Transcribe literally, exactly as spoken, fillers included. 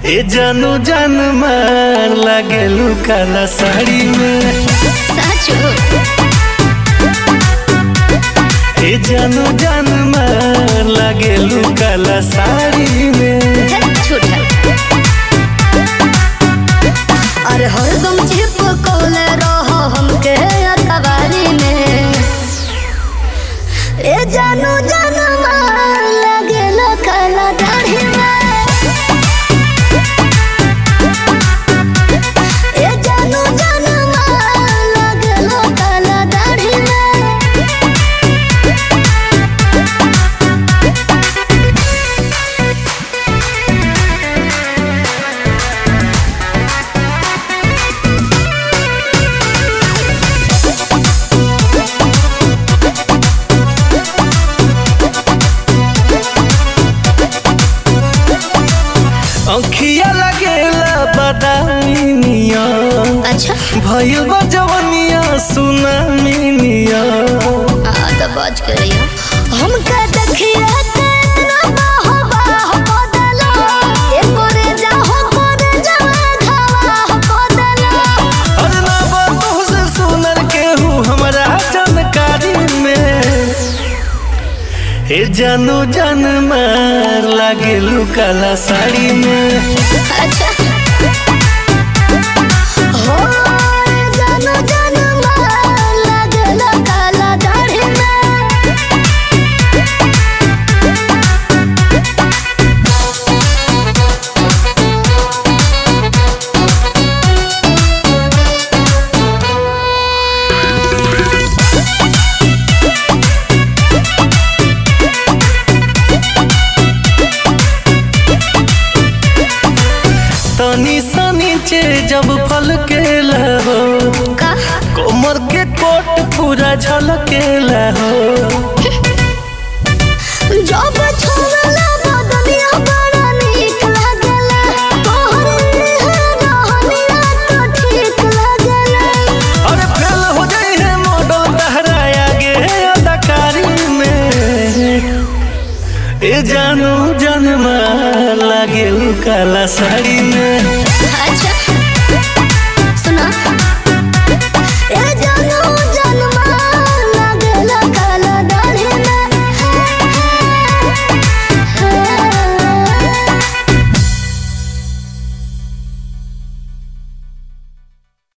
ए जानू जान मार लागेलू काला साड़ी में। साचो ए जानू जान मार लागेलू काला साड़ी में। छोटा अरे हरदम चिपकोले रहो हमके अखबारी में। ए जानू जान मार लागेला काला दाढ़ी में। अंखिया लगेला बदामी निया। अच्छा भइल बा जवनिया सुनामी निया। आ तो बात करिया हमका देखिया तेरा बाह बाह बदला। ए करे जाहो करे जावा घावा बदला। अरे ना बातों से सुनर के हूँ हमारा जानकारी में। ए जानू जान मार लागेलू काला साड़ी में। अच्छा हो जानू जान मार लागेला काला दाढ़ी में। तनी सा नीचे जब फल के लहो का कोमर के कोट पूरा झलके लहो। जब छोड़ला बदनिया बड़ा नीक लागला। तोहरे रहनिया तो ठीक लागला। अरे फेल हो जाए है मॉडल तहरा आगे अदाकारी में। ए जानू जनमा लागेलू काला साड़ी में। अच्छा